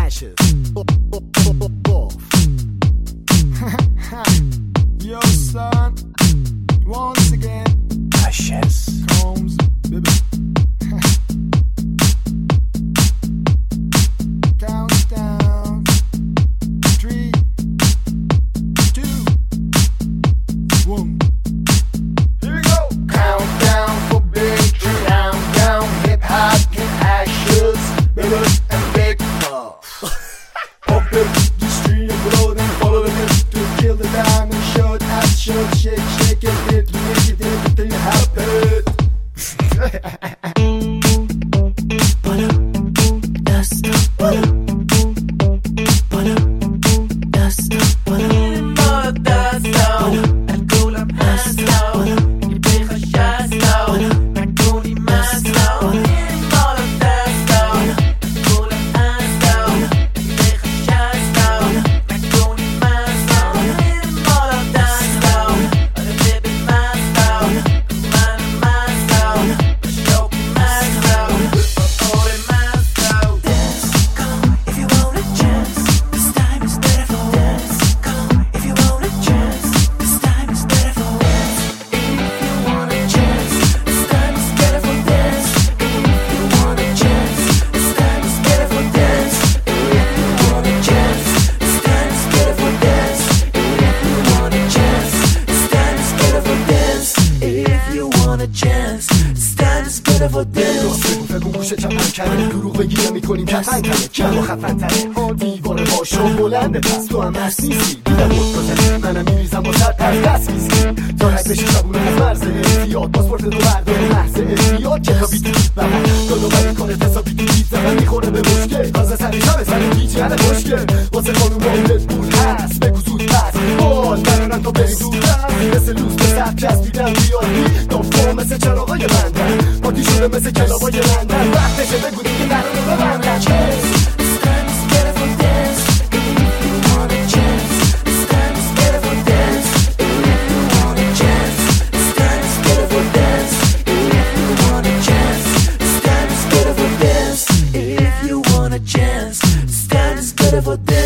ashes. Yo, son, once again, Ashes. Combs, baby. Countdown. 3, 2, 1. Here we go. Countdown for victory. Countdown, hip hop in ashes, baby, and big love. Pump it, the stream of blood and follow the hit to kill the time and shut out, shut, shake, shake it, hit, make it, everything happen. دروغ بگیره میکنیم کتن کنه کم و خفن تره دیواره هاشو بلنده پس تو هم مرس نیستی دیدم مدکتره منم میریزم با سر پر دست میزی تا رد بشی شبونه از مرز احتیاط پاسپورت دو برداره محض احتیاط که تا بیتی دید بهم دادو بری کنه تسا بیتی دید زمن میخوره به مشکل تازه سری شب سر پیچی هنه خوشگل واسه خانوم باید بود هست بگو زود پس باز برنن تا بری دور هست مثل لوز به سر چسبیدن بیادی دافتا مثل چراغای بندن پاتی شده مثل کلابای لندن وقتشه بگو دیگه نرانو ببندن For this